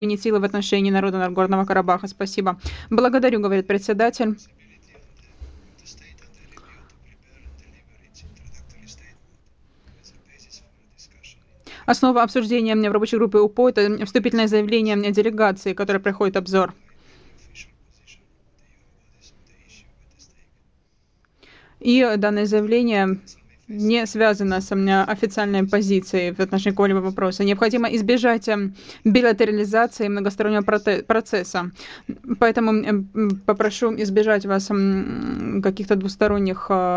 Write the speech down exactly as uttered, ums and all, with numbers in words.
применить силы в отношении народа Нагорного Карабаха. Спасибо. Благодарю, говорит председатель. Основа обсуждения в рабочей группе УПО — это вступительное заявление делегации, которое проходит обзор. И данное заявление не связано с официальной позицией в отношении какого-либо вопроса. Необходимо избежать билатерализации многостороннего процесса. Поэтому попрошу избежать вас каких-то двусторонних